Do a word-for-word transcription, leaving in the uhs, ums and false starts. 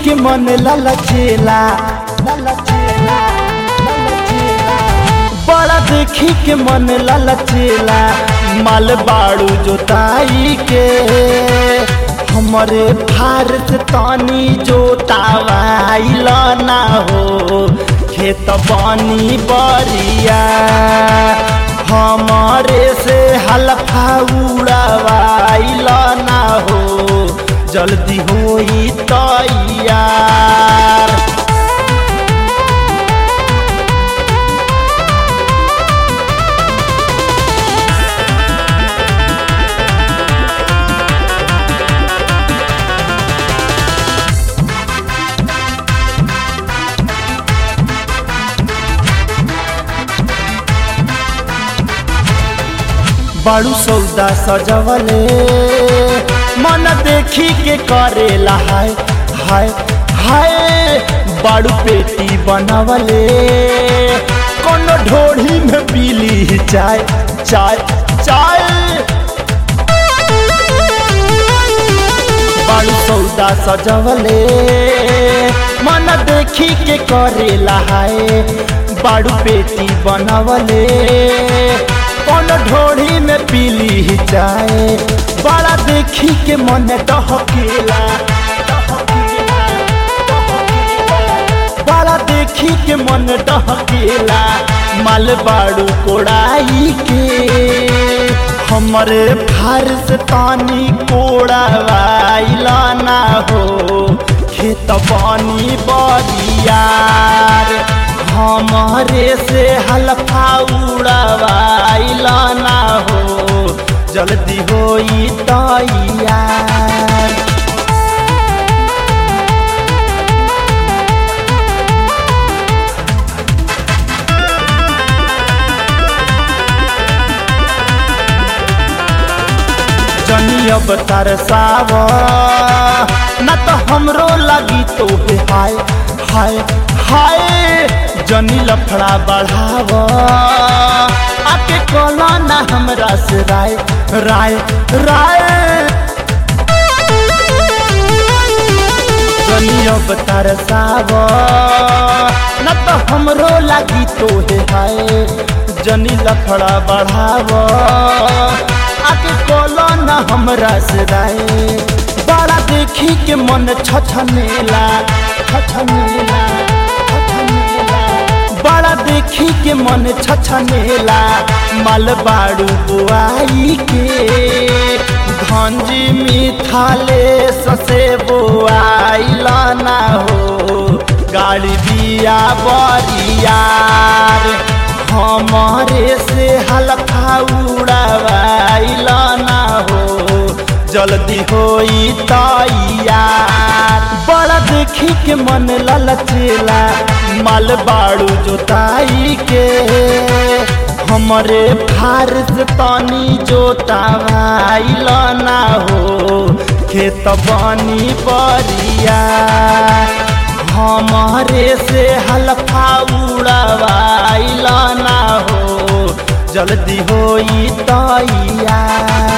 के मन ललचेला ललचेला ललचेला बड़ा देखी के मन ललचेला माल बाड़ू जोताई के हमरे भारत तानी जोतावाइल ना हो खेत बानी बरिया हमारे से हलफा उड़ावाइल ना हो जल्दी होई तैयार। बाड़ू सौदा सजवले मन देखी के करेला हाय हाय हाय बाड़ू पेटी बनवले कोनो ढोढ़ी में पीली चाय चाय चाय बाड़ू सौदा सजवले मन देखी के करेला हाय बाड़ू पेटी बनवले कोनो ढोढ़ी में पीली जाए बड़ा देखी के मन डहकेला बड़ा देखी के मन डहकेला माल बाड़ू कोड़ाई के हमरे फारस तानी कोड़ावाइल ना हो खेत बानी बरियार हमारे से हलफा उड़ावाइल ना हो जल्दी होई तैयार। जनी अब तरसाव न तो हमरो लगी तो हाय हाय हाय जनी लफड़ा बढ़ाव आके कोला ना हमरा से राय राय राय जनी अब तरसाव न तो हमरो लगी तो हाय जनी लफड़ा बढ़ाव आके कोला ना हमरा से राय बड़ा देखी के मन छछनेला छछनेला बड़ा देखी के मन छछनेला माल बाड़ू बुआई के धंजी मिथाले ससे बुआइल ना हो गाड़ी बिया बरियार हमारे से हलफा उड़ावाइल ना हो जल्दी होई तैयार। बड़ा देखी के मन ललचेला माल बाड़ू जोताई के हमरे फारस तानी जोतावाइल ना हो खेत बानी बरिया हमारे से हलफा उड़ावाइल ना हो जल्दी होई तैयार।